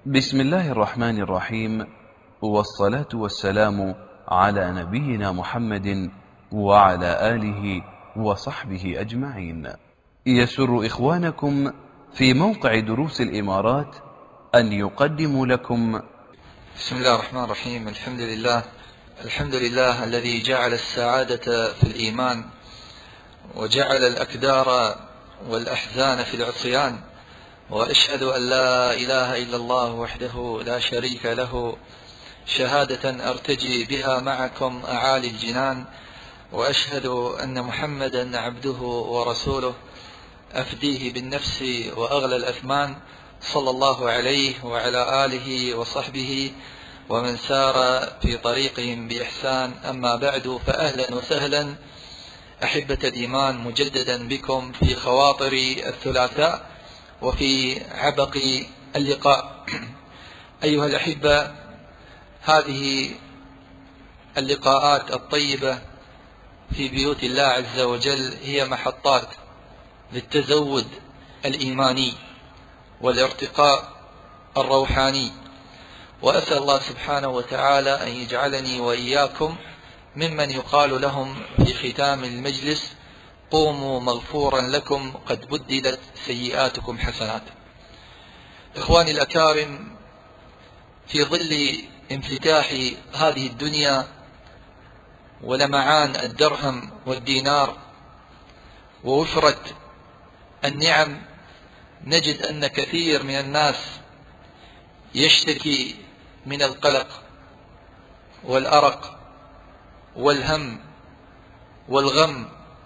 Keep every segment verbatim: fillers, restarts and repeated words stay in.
بسم الله الرحمن الرحيم، والصلاة والسلام على نبينا محمد وعلى آله وصحبه أجمعين. يسر إخوانكم في موقع دروس الإمارات أن يقدموا لكم بسم الله الرحمن الرحيم. الحمد لله الحمد لله الذي جعل السعادة في الإيمان، وجعل الأكدار والأحزان في العصيان، وأشهد أن لا إله إلا الله وحده لا شريك له، شهادة أرتجي بها معكم أعالي الجنان، وأشهد أن محمدا عبده ورسوله أفديه بالنفس وأغلى الأثمان، صلى الله عليه وعلى آله وصحبه ومن سار في طريقهم بإحسان. أما بعد، فأهلا وسهلا أحبة الإيمان مجددا بكم في خواطر الثلاثاء وفي عبق اللقاء. أيها الأحبة، هذه اللقاءات الطيبة في بيوت الله عز وجل هي محطات للتزود الإيماني والارتقاء الروحاني، وأسأل الله سبحانه وتعالى أن يجعلني وإياكم ممن يقال لهم في ختام المجلس: قوموا مغفورا لكم قد بدلت سيئاتكم حسنات. إخواني الأكارم، في ظل انفتاح هذه الدنيا ولمعان الدرهم والدينار ووفرة النعم، نجد أن كثير من الناس يشتكي من القلق والأرق والهم والغم،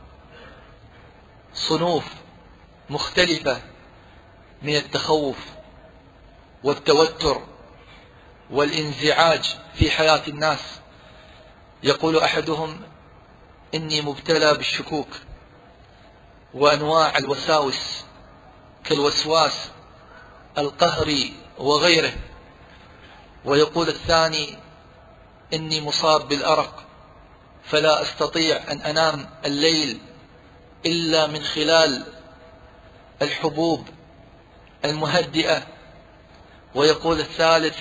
صنوف مختلفة من التخوف والتوتر والانزعاج في حياة الناس. يقول أحدهم: إني مبتلى بالشكوك وأنواع الوساوس كالوسواس القهري وغيره. ويقول الثاني: إني مصاب بالأرق فلا أستطيع أن أنام الليل إلا من خلال الحبوب المهدئة. ويقول الثالث: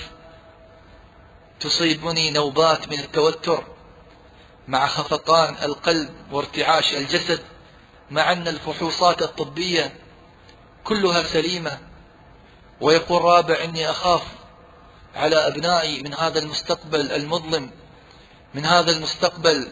تصيبني نوبات من التوتر مع خفقان القلب وارتعاش الجسد، مع أن الفحوصات الطبية كلها سليمة. ويقول رابع: إني أخاف على أبنائي من هذا المستقبل المظلم، من هذا المستقبل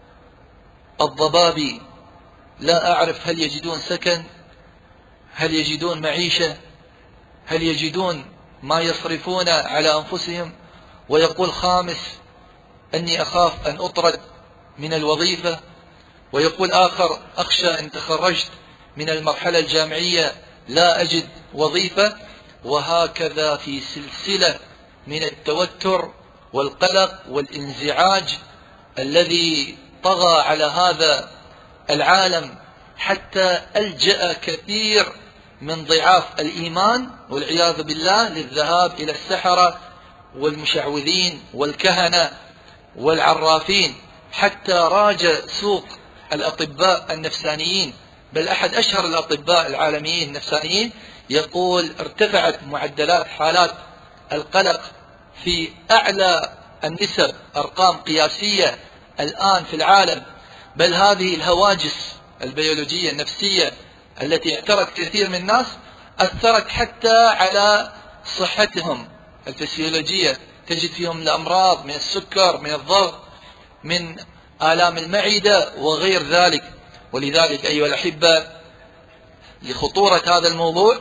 الضبابي. لا أعرف هل يجدون سكن، هل يجدون معيشة، هل يجدون ما يصرفون على أنفسهم. ويقول خامس: أني أخاف أن أطرد من الوظيفة. ويقول آخر: أخشى أن تخرجت من المرحلة الجامعية لا أجد وظيفة. وهكذا في سلسلة من التوتر والقلق والانزعاج الذي طغى على هذا العالم، حتى ألجأ كثير من ضعاف الإيمان والعياذ بالله للذهاب إلى السحرة والمشعوذين والكهنة والعرافين، حتى راج سوق الأطباء النفسانيين. بل أحد أشهر الأطباء العالميين النفسانيين يقول: ارتفعت معدلات حالات القلق في أعلى النسب، أرقام قياسية الآن في العالم. بل هذه الهواجس البيولوجية النفسية التي اعترت كثير من الناس أثرت حتى على صحتهم الفسيولوجية. تجد فيهم الأمراض من السكر، من الضغط، من آلام المعدة وغير ذلك. ولذلك أيها الأحبة، لخطورة هذا الموضوع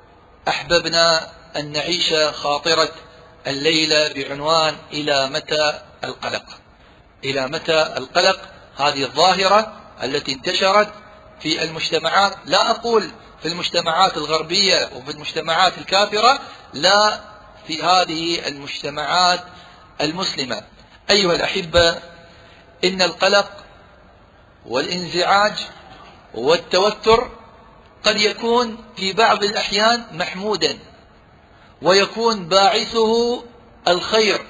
أحببنا أن نعيش خاطرة الليلة بعنوان: إلى متى القلق؟ إلى متى القلق؟ هذه الظاهرة التي انتشرت في المجتمعات، لا أقول في المجتمعات الغربية وفي المجتمعات الكافرة، لا، في هذه المجتمعات المسلمة. أيها الأحبة، إن القلق والانزعاج والتوتر قد يكون في بعض الأحيان محمودا، ويكون باعثه الخير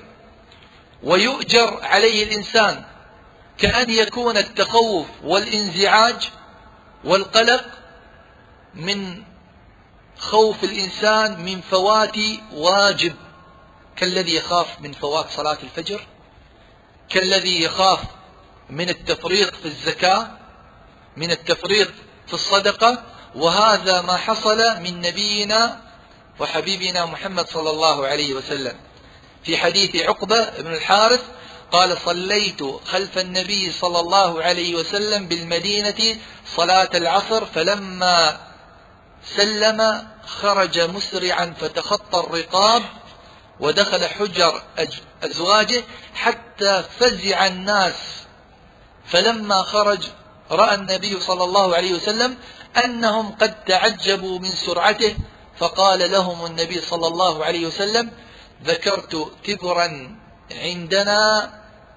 ويؤجر عليه الإنسان، كأن يكون التخوف والانزعاج والقلق من خوف الإنسان من فوات واجب، كالذي يخاف من فوات صلاة الفجر، كالذي يخاف من التفريط في الزكاة، من التفريط في الصدقة. وهذا ما حصل من نبينا وحبيبنا محمد صلى الله عليه وسلم في حديث عقبة بن الحارث قال: صليت خلف النبي صلى الله عليه وسلم بالمدينة صلاة العصر، فلما سلم خرج مسرعا فتخطى الرقاب ودخل حجر أزواجه حتى فزع الناس، فلما خرج رأى النبي صلى الله عليه وسلم أنهم قد تعجبوا من سرعته، فقال لهم النبي صلى الله عليه وسلم: ذكرت تبرا عندنا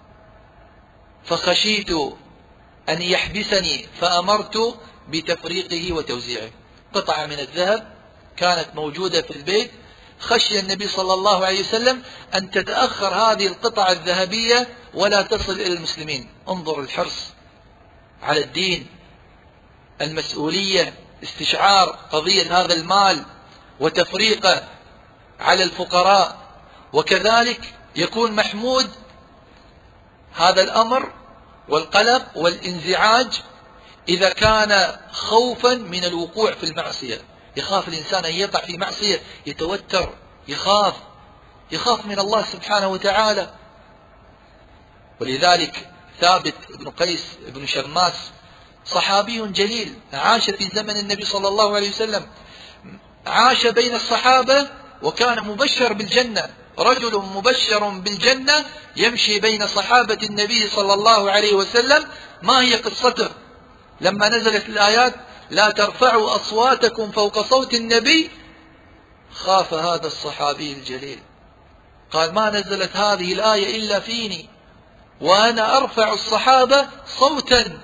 فخشيت أن يحبسني فأمرت بتفريقه وتوزيعه. قطعة من الذهب كانت موجودة في البيت، خشي النبي صلى الله عليه وسلم أن تتأخر هذه القطعة الذهبية ولا تصل إلى المسلمين. انظر الحرص على الدين، المسؤولية، استشعار قضية هذا المال وتفريقه على الفقراء. وكذلك يكون محمود هذا الأمر والقلق والانزعاج إذا كان خوفا من الوقوع في المعصية. يخاف الإنسان أن يقع في معصية، يتوتر، يخاف يخاف من الله سبحانه وتعالى. ولذلك ثابت بن قيس بن شماس صحابي جليل عاش في زمن النبي صلى الله عليه وسلم، عاش بين الصحابة وكان مبشر بالجنة، رجل مبشر بالجنة يمشي بين صحابة النبي صلى الله عليه وسلم. ما هي قصته لما نزلت الآيات: لا ترفعوا أصواتكم فوق صوت النبي؟ خاف هذا الصحابي الجليل، قال: ما نزلت هذه الآية إلا فيني وأنا أرفع الصحابة صوتا.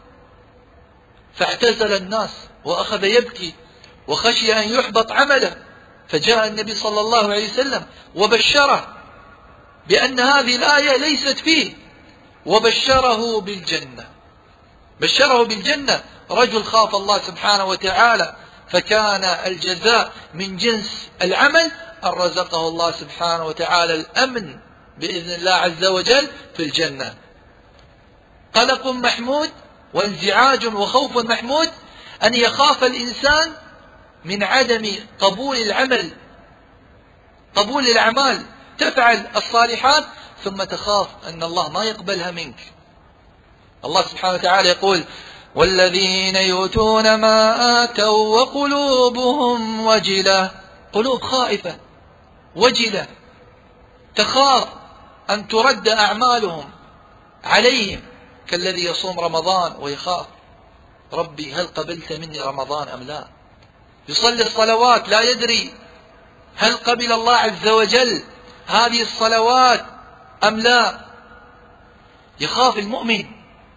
فاعتزل الناس وأخذ يبكي وخشي أن يحبط عمله، فجاء النبي صلى الله عليه وسلم وبشره بأن هذه الآية ليست فيه، وبشره بالجنة. بشره بالجنة رجل خاف الله سبحانه وتعالى، فكان الجزاء من جنس العمل، أن رزقه الله سبحانه وتعالى الأمن بإذن الله عز وجل في الجنة. قلق محمود وانزعاج وخوف محمود أن يخاف الإنسان من عدم قبول العمل، قبول الأعمال، تفعل الصالحات ثم تخاف أن الله ما يقبلها منك. الله سبحانه وتعالى يقول: والذين يؤتون ما آتوا وقلوبهم وجلة، قلوب خائفة وجلة، تخاف أن ترد أعمالهم عليهم، كالذي يصوم رمضان ويخاف: ربي هل قبلت مني رمضان أم لا؟ يصلي الصلوات لا يدري هل قبل الله عز وجل هذه الصلوات أم لا، يخاف المؤمن.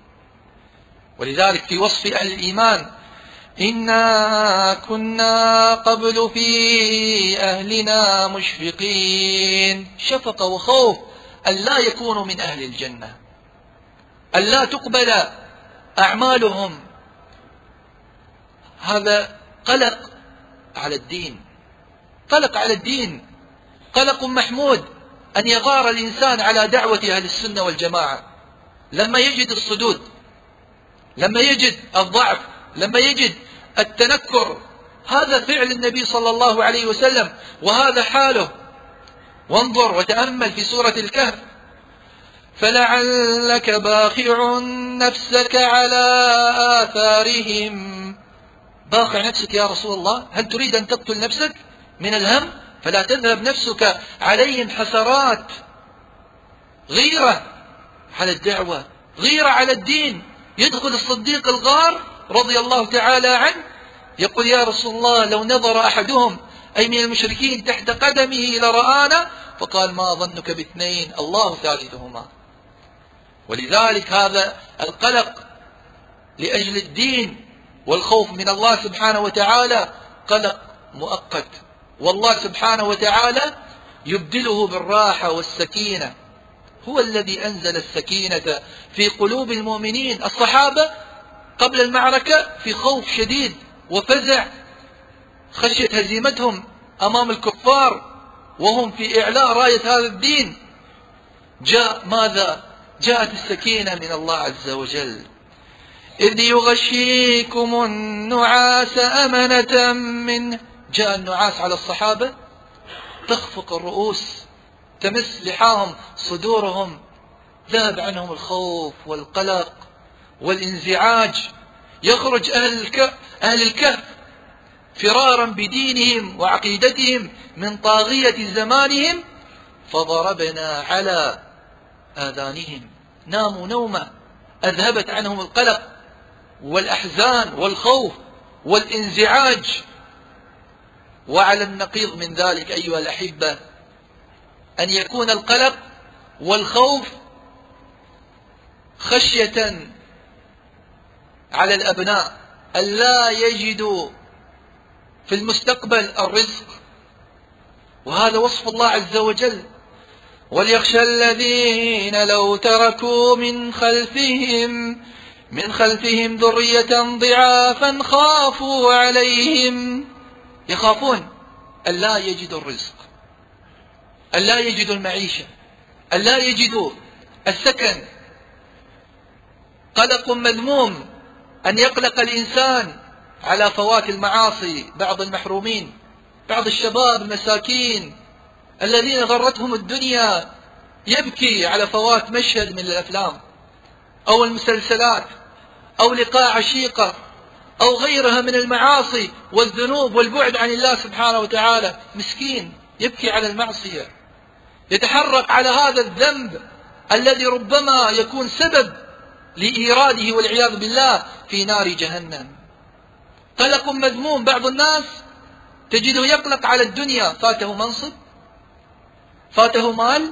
ولذلك في وصف أهل الإيمان: إنا كنا قبل في أهلنا مشفقين، شفقة وخوف أن لا يكونوا من أهل الجنة، أن لا تقبل أعمالهم. هذا قلق على الدين، قلق على الدين، قلق محمود أن يغار الإنسان على دعوة أهل السنة والجماعة لما يجد الصدود، لما يجد الضعف، لما يجد التنكر. هذا فعل النبي صلى الله عليه وسلم وهذا حاله. وانظر وتأمل في سورة الكهف: فلعلك باخع نفسك على آثارهم. باخع نفسك يا رسول الله؟ هل تريد أن تقتل نفسك من الهم؟ فلا تذهب نفسك عليهم حسرات. غيرة على الدعوة، غيرة على الدين. يدخل الصديق الغار رضي الله تعالى عنه يقول: يا رسول الله لو نظر أحدهم أي من المشركين تحت قدمه لرآنا. فقال: ما ظنك باثنين الله ثالثهما. ولذلك هذا القلق لأجل الدين والخوف من الله سبحانه وتعالى قلق مؤقت، والله سبحانه وتعالى يبدله بالراحة والسكينة. هو الذي أنزل السكينة في قلوب المؤمنين. الصحابة قبل المعركة في خوف شديد وفزع، خشية هزيمتهم أمام الكفار وهم في إعلاء راية هذا الدين، جاء ماذا؟ جاءت السكينة من الله عز وجل. إذ يغشيكم النعاس أمنة منه، جاء النعاس على الصحابة تخفق الرؤوس، تمس لحاهم صدورهم، ذهب عنهم الخوف والقلق والانزعاج. يخرج أهل الكهف, أهل الكهف فرارا بدينهم وعقيدتهم من طاغية زمانهم، فضربنا على آذانهم، ناموا نومة أذهبت عنهم القلق والأحزان والخوف والانزعاج. وعلى النقيض من ذلك أيها الأحبة أن يكون القلق والخوف خشية على الأبناء أن لا يجدوا في المستقبل الرزق، وهذا وصف الله عز وجل. وليخشى الذين لو تركوا من خلفهم من خلفهم ذرية ضعافا خافوا عليهم، يخافون أن لا يجدوا الرزق، أن لا يجدوا المعيشة، أن لا يجدوا السكن. قلق مذموم أن يقلق الإنسان على فوات المعاصي. بعض المحرومين، بعض الشباب المساكين الذين غرتهم الدنيا يبكي على فوات مشهد من الأفلام أو المسلسلات أو لقاء عشيقة أو غيرها من المعاصي والذنوب والبعد عن الله سبحانه وتعالى. مسكين يبكي على المعصية، يتحرك على هذا الذنب الذي ربما يكون سبب لإيراده والعياذ بالله في نار جهنم. قلق مذموم. بعض الناس تجده يقلق على الدنيا، فاته منصب، فاته مال،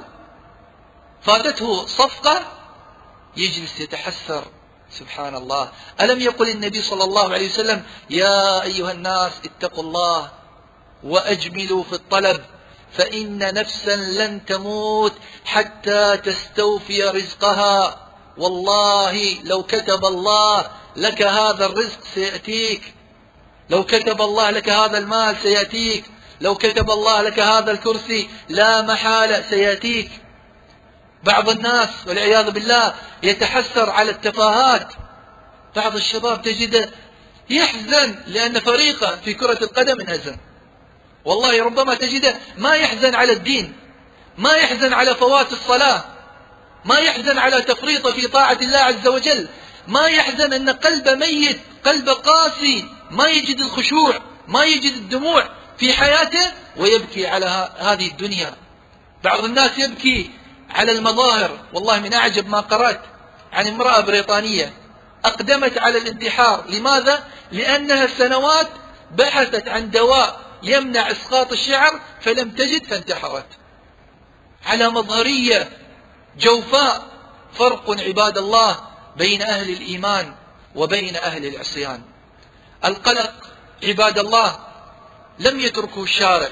فاتته صفقة، يجلس يتحسر. سبحان الله، ألم يقل النبي صلى الله عليه وسلم: يا أيها الناس اتقوا الله وأجملوا في الطلب، فإن نفسا لن تموت حتى تستوفي رزقها. والله لو كتب الله لك هذا الرزق سيأتيك، لو كتب الله لك هذا المال سيأتيك، لو كتب الله لك هذا الكرسي لا محالة سيأتيك. بعض الناس والعياذ بالله يتحسر على التفاهات. بعض الشباب تجده يحزن لأن فريقه في كرة القدم انهزم. والله ربما تجده ما يحزن على الدين، ما يحزن على فوات الصلاة، ما يحزن على تفريطه في طاعة الله عز وجل، ما يحزن أن قلب ميت، قلب قاسي، ما يجد الخشوع، ما يجد الدموع في حياته، ويبكي على هذه الدنيا. بعض الناس يبكي على المظاهر. والله من أعجب ما قرأت عن امرأة بريطانية أقدمت على الانتحار. لماذا؟ لأنها سنوات بحثت عن دواء يمنع إسقاط الشعر فلم تجد فانتحرت على مظهرية جوفاء. فرق عباد الله بين أهل الإيمان وبين أهل العصيان. القلق عباد الله لم يتركه الشارع،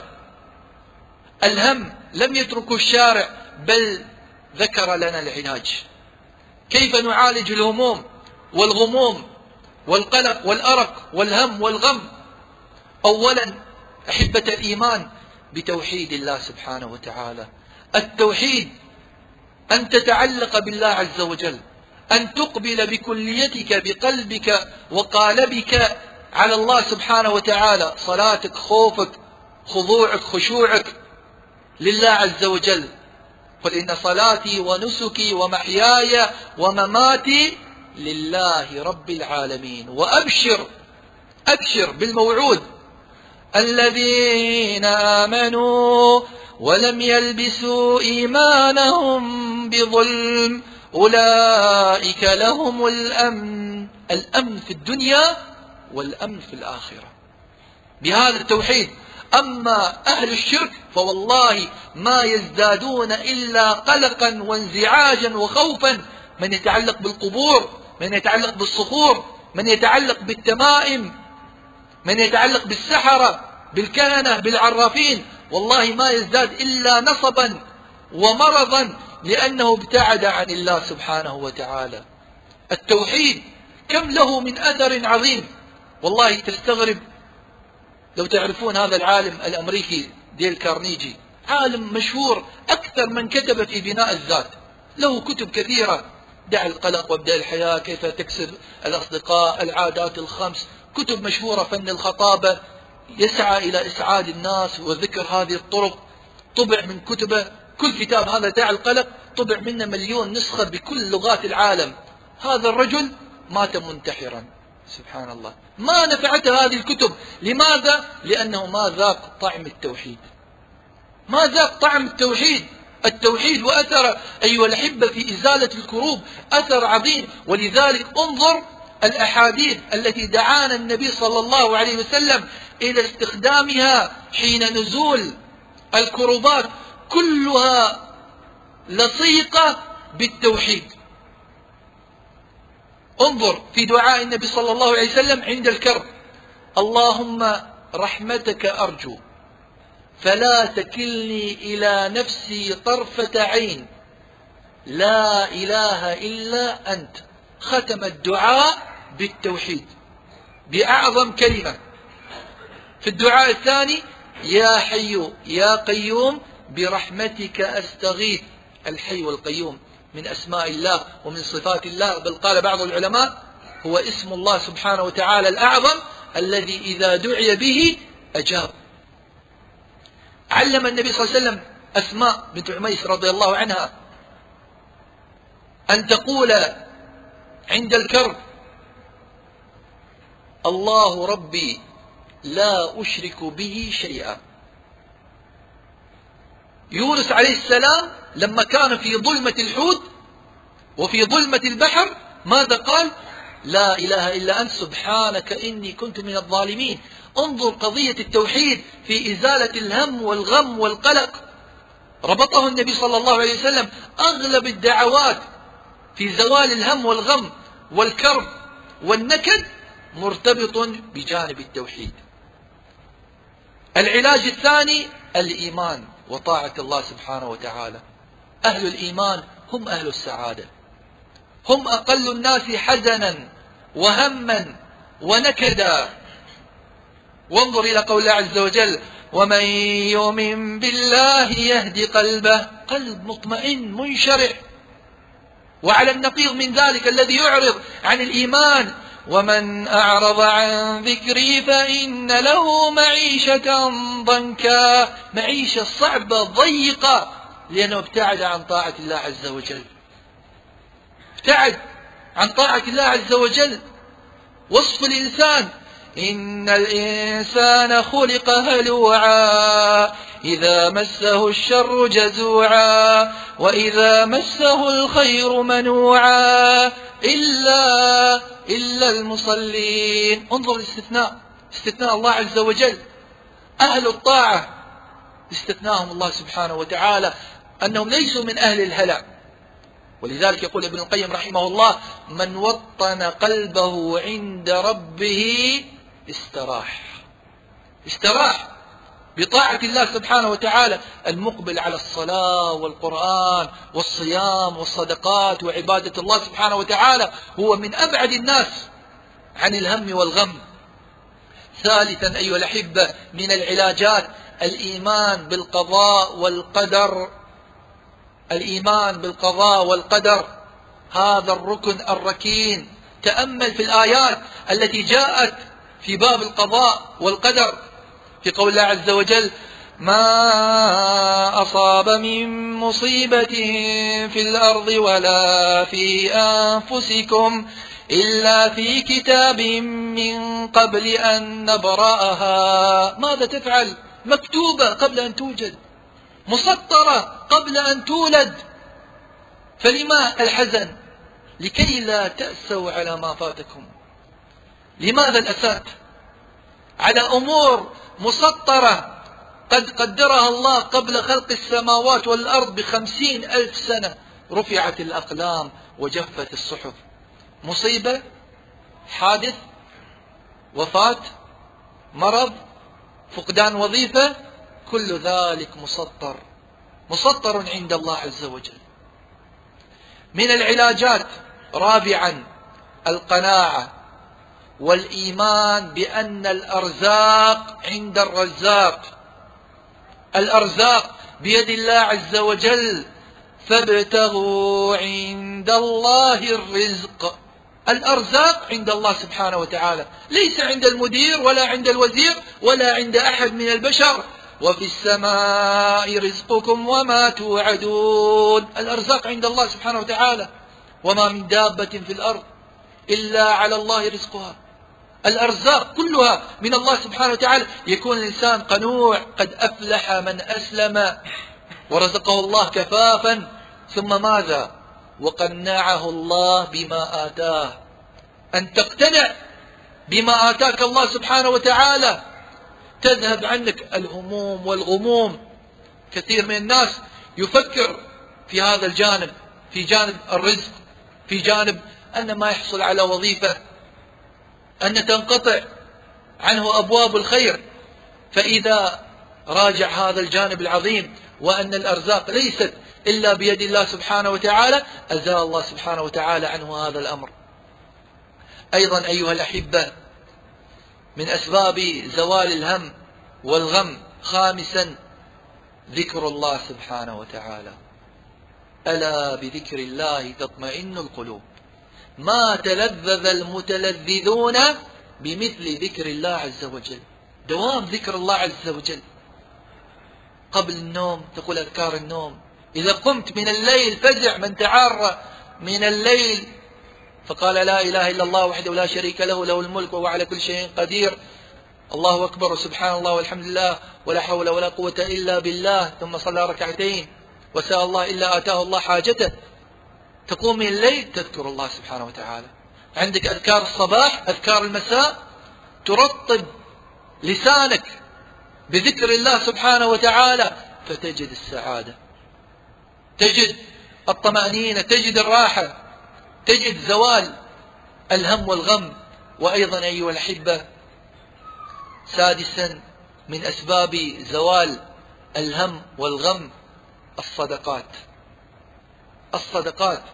الهم لم يتركه الشارع، بل ذكر لنا العلاج. كيف نعالج الهموم والغموم والقلق والأرق والهم والغم؟ أولا أحبة الإيمان بتوحيد الله سبحانه وتعالى. التوحيد أن تتعلق بالله عز وجل، أن تقبل بكليتك بقلبك وقالبك على الله سبحانه وتعالى. صلاتك، خوفك، خضوعك، خشوعك لله عز وجل. قل إن صلاتي ونسكي ومحياي ومماتي لله رب العالمين. وأبشر أبشر بالموعود: الذين آمنوا ولم يلبسوا إيمانهم بظلم أولئك لهم الأمن. الأمن في الدنيا والأمن في الآخرة بهذا التوحيد. أما أهل الشرك فوالله ما يزدادون إلا قلقا وانزعاجا وخوفا. من يتعلق بالقبور، من يتعلق بالصخور، من يتعلق بالتمائم، من يتعلق بالسحرة، بالكهنة، بالعرافين، والله ما يزداد إلا نصبا ومرضا، لأنه ابتعد عن الله سبحانه وتعالى. التوحيد كم له من أثر عظيم. والله تستغرب لو تعرفون هذا العالم الأمريكي ديل كارنيجي، عالم مشهور، أكثر من كتب في بناء الذات، له كتب كثيرة: دع القلق وابدأ الحياة، كيف تكسب الأصدقاء، العادات الخمس، كتب مشهورة، فن الخطابة، يسعى إلى إسعاد الناس وذكر هذه الطرق. طبع من كتبه كل كتاب، هذا دع القلق طبع منه مليون نسخة بكل لغات العالم. هذا الرجل مات منتحرا، سبحان الله، ما نفعته هذه الكتب. لماذا؟ لأنه ما ذاق طعم التوحيد، ما ذاق طعم التوحيد. التوحيد وأثر أيها الأحبة في إزالة الكروب أثر عظيم. ولذلك انظر الأحاديث التي دعانا النبي صلى الله عليه وسلم إلى استخدامها حين نزول الكروبات، كلها لصيقة بالتوحيد. انظر في دعاء النبي صلى الله عليه وسلم عند الكرب: اللهم رحمتك أرجو فلا تكلني إلى نفسي طرفة عين، لا إله إلا أنت. ختم الدعاء بالتوحيد بأعظم كلمة. في الدعاء الثاني: يا حي يا قيوم برحمتك أستغيث. الحي والقيوم من أسماء الله ومن صفات الله، بل قال بعض العلماء هو اسم الله سبحانه وتعالى الأعظم الذي إذا دعي به أجاب. علم النبي صلى الله عليه وسلم أسماء بنت عميس رضي الله عنها أن تقول عند الكرب: الله ربي لا أشرك به شيئا. يونس عليه السلام لما كان في ظلمة الحوت وفي ظلمة البحر ماذا قال؟ لا إله إلا أنت سبحانك إني كنت من الظالمين. انظر قضية التوحيد في إزالة الهم والغم والقلق، ربطه النبي صلى الله عليه وسلم. أغلب الدعوات في زوال الهم والغم والكرب والنكد مرتبط بجانب التوحيد. العلاج الثاني الإيمان وطاعة الله سبحانه وتعالى. أهل الإيمان هم أهل السعادة، هم أقل الناس حزنا وهما ونكدا. وانظر إلى قول الله عز وجل: ومن يؤمن بالله يهدي قلبه، قلب مطمئن منشرح. وعلى النقيض من ذلك الذي يعرض عن الإيمان: ومن أعرض عن ذكري فإن له معيشة ضنكا، معيشة صعبة ضيقة، لأنه ابتعد عن طاعة الله عز وجل، ابتعد عن طاعة الله عز وجل. وصف الإنسان: إن الإنسان خلق هلوعا إذا مسه الشر جزوعا وإذا مسه الخير منوعا إلا إلا المصلين. انظر الاستثناء، استثناء الله عز وجل. أهل الطاعة استثناهم الله سبحانه وتعالى أنهم ليسوا من أهل الهلع. ولذلك يقول ابن القيم رحمه الله: من وطن قلبه عند ربه استراح، استراح بطاعة الله سبحانه وتعالى. المقبل على الصلاة والقرآن والصيام والصدقات وعبادة الله سبحانه وتعالى هو من أبعد الناس عن الهم والغم. ثالثا أيها الأحبة من العلاجات الإيمان بالقضاء والقدر. الإيمان بالقضاء والقدر هذا الركن الركين. تأمل في الآيات التي جاءت في باب القضاء والقدر، في قول الله عز وجل: ما أصاب من مصيبة في الأرض ولا في أنفسكم إلا في كتاب من قبل أن نبرأها. ماذا تفعل؟ مكتوبة قبل أن توجد، مسطرة قبل أن تولد. فلما الحزن؟ لكي لا تأسوا على ما فاتكم. لماذا الأسات على أمور مسطرة قد قدرها الله قبل خلق السماوات والأرض بخمسين ألف سنة؟ رفعت الأقلام وجفت الصحف. مصيبة، حادث، وفاة، مرض، فقدان وظيفة، كل ذلك مسطر، مسطر عند الله عز وجل. من العلاجات رابعا القناعة والإيمان بأن الأرزاق عند الرزاق. الأرزاق بيد الله عز وجل، فابتغوا عند الله الرزق. الأرزاق عند الله سبحانه وتعالى، ليس عند المدير ولا عند الوزير ولا عند أحد من البشر. وفي السماء رزقكم وما توعدون. الأرزاق عند الله سبحانه وتعالى، وما من دابة في الأرض إلا على الله رزقها. الأرزاق كلها من الله سبحانه وتعالى. يكون الإنسان قنوع، قد أفلح من أسلم ورزقه الله كفافا، ثم ماذا؟ وقنعه الله بما آتاه. أن تقتنع بما آتاك الله سبحانه وتعالى، تذهب عنك الهموم والغموم. كثير من الناس يفكر في هذا الجانب، في جانب الرزق، في جانب أن ما يحصل على وظيفة، أن تنقطع عنه أبواب الخير. فإذا راجع هذا الجانب العظيم، وأن الأرزاق ليست إلا بيد الله سبحانه وتعالى، أزال الله سبحانه وتعالى عنه هذا الأمر. أيضا أيها الأحبة، من أسباب زوال الهم والغم خامسا ذكر الله سبحانه وتعالى. ألا بذكر الله تطمئن القلوب. ما تلذذ المتلذذون بمثل ذكر الله عز وجل. دوام ذكر الله عز وجل. قبل النوم تقول أذكار النوم، إذا قمت من الليل فزع. من تعار من الليل فقال لا إله إلا الله وحده لا شريك له، له الملك وهو على كل شيء قدير، الله أكبر وسبحان الله والحمد لله ولا حول ولا قوة إلا بالله، ثم صلى ركعتين وسأل الله إلا آتاه الله حاجته. تقوم من الليل تذكر الله سبحانه وتعالى. عندك أذكار الصباح، أذكار المساء، ترطب لسانك بذكر الله سبحانه وتعالى، فتجد السعادة، تجد الطمأنينة، تجد الراحة، تجد زوال الهم والغم. وأيضا أيها الأحبة، سادسا من أسباب زوال الهم والغم الصدقات. الصدقات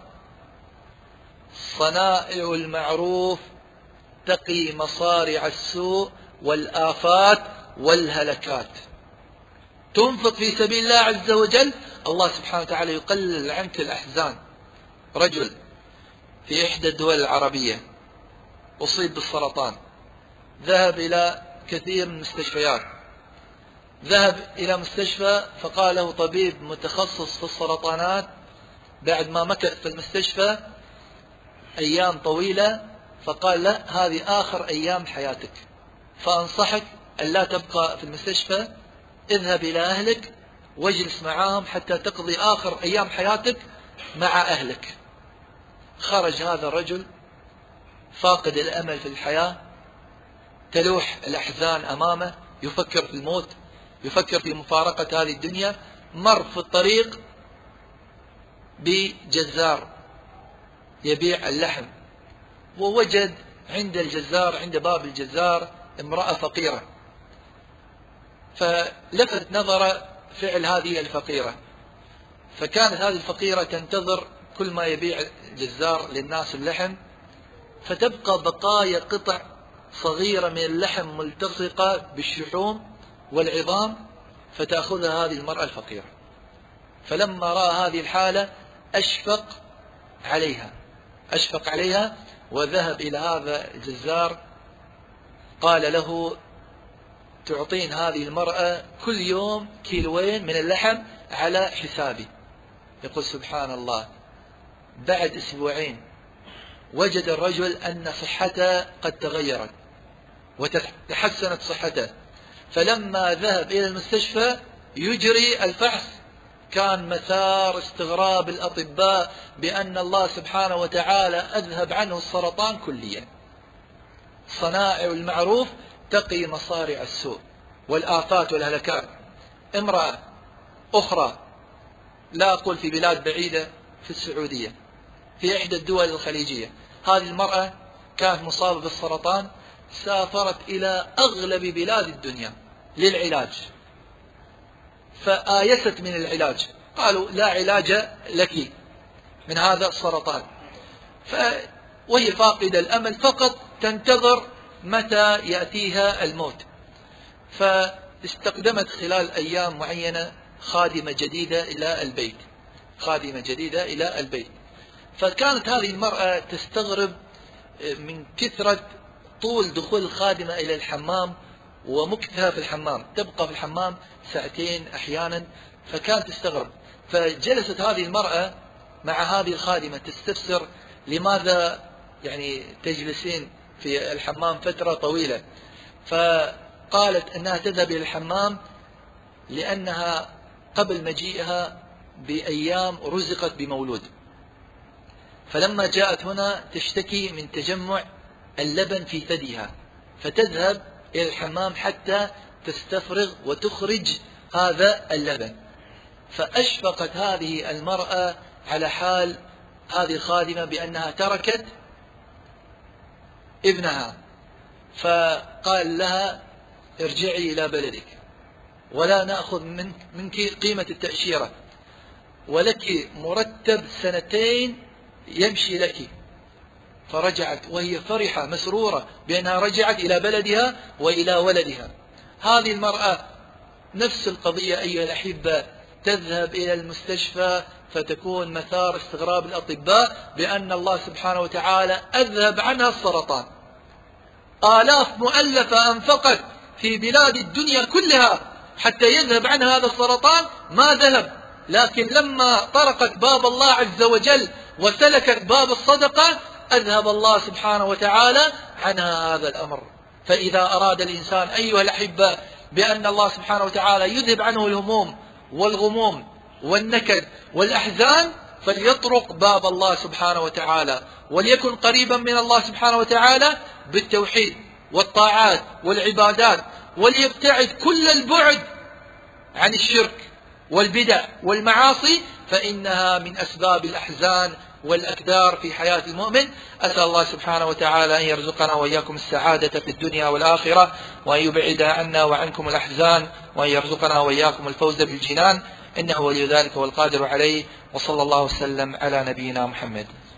صنائع المعروف تقي مصارع السوء والآفات والهلكات. تنفق في سبيل الله عز وجل، الله سبحانه وتعالى يقلل عنك الأحزان. رجل في إحدى الدول العربية أصيب بالسرطان، ذهب إلى كثير من المستشفيات، ذهب إلى مستشفى فقال له طبيب متخصص في السرطانات بعد ما مكث في المستشفى أيام طويلة، فقال لا، هذه آخر أيام حياتك، فأنصحك أن لا تبقى في المستشفى، اذهب إلى أهلك واجلس معهم حتى تقضي آخر أيام حياتك مع أهلك. خرج هذا الرجل فاقد الأمل في الحياة، تلوح الأحزان أمامه، يفكر في الموت، يفكر في مفارقة هذه الدنيا. مر في الطريق بجزار يبيع اللحم، ووجد عند الجزار، عند باب الجزار، امرأة فقيرة، فلفت نظر فعل هذه الفقيرة. فكانت هذه الفقيرة تنتظر كل ما يبيع الجزار للناس اللحم، فتبقى بقايا قطع صغيرة من اللحم ملتصقة بالشحوم والعظام، فتأخذها هذه المرأة الفقيرة. فلما رأى هذه الحالة أشفق عليها أشفق عليها وذهب إلى هذا الجزار، قال له تعطين هذه المرأة كل يوم كيلوين من اللحم على حسابي. يقول سبحان الله، بعد أسبوعين وجد الرجل أن صحته قد تغيرت وتحسنت صحته، فلما ذهب إلى المستشفى يجري الفحص كان مثار استغراب الأطباء بأن الله سبحانه وتعالى أذهب عنه السرطان كليا. صنائع المعروف تقي مصارع السوء والآفات والهلكات. امرأة أخرى، لا أقول في بلاد بعيدة، في السعودية، في إحدى الدول الخليجية، هذه المرأة كانت مصابة بالسرطان، سافرت إلى أغلب بلاد الدنيا للعلاج، فآيست من العلاج، قالوا لا علاج لك من هذا السرطان، وهي فاقدة الأمل، فقط تنتظر متى يأتيها الموت. فاستقدمت خلال أيام معينة خادمة جديدة إلى البيت خادمة جديدة إلى البيت فكانت هذه المرأة تستغرب من كثرة طول دخول الخادمة إلى الحمام ومكثها في الحمام، تبقى في الحمام ساعتين أحيانا، فكانت تستغرب. فجلست هذه المرأة مع هذه الخادمة تستفسر لماذا يعني تجلسين في الحمام فترة طويلة. فقالت أنها تذهب إلى الحمام لأنها قبل مجيئها بأيام رزقت بمولود، فلما جاءت هنا تشتكي من تجمع اللبن في ثديها، فتذهب إلى الحمام حتى تستفرغ وتخرج هذا اللبن. فأشفقت هذه المرأة على حال هذه الخادمة بأنها تركت ابنها، فقال لها ارجعي إلى بلدك ولا نأخذ منك, منك قيمة التأشيرة، ولك مرتب سنتين يمشي لك. فرجعت وهي فرحة مسرورة بأنها رجعت إلى بلدها وإلى ولدها. هذه المرأة نفس القضية أيها الأحبة، تذهب إلى المستشفى فتكون مثار استغراب الأطباء بأن الله سبحانه وتعالى أذهب عنها السرطان. آلاف مؤلفة أنفقت في بلاد الدنيا كلها حتى يذهب عنها هذا السرطان، ما ذهب، لكن لما طرقت باب الله عز وجل وسلكت باب الصدقة أذهب الله سبحانه وتعالى عنها هذا الأمر. فإذا أراد الإنسان أيها الأحبة بأن الله سبحانه وتعالى يذهب عنه الهموم والغموم والنكد والأحزان فليطرق باب الله سبحانه وتعالى، وليكن قريبا من الله سبحانه وتعالى بالتوحيد والطاعات والعبادات، وليبتعد كل البعد عن الشرك والبدع والمعاصي، فإنها من أسباب الأحزان والأكدار في حياة المؤمن. أسأل الله سبحانه وتعالى أن يرزقنا وإياكم السعادة في الدنيا والآخرة، وأن يبعد عنا وعنكم الأحزان، وأن يرزقنا وإياكم الفوز بالجنان، إنه ولي ذلك والقادر عليه. وصلى الله وسلم على نبينا محمد.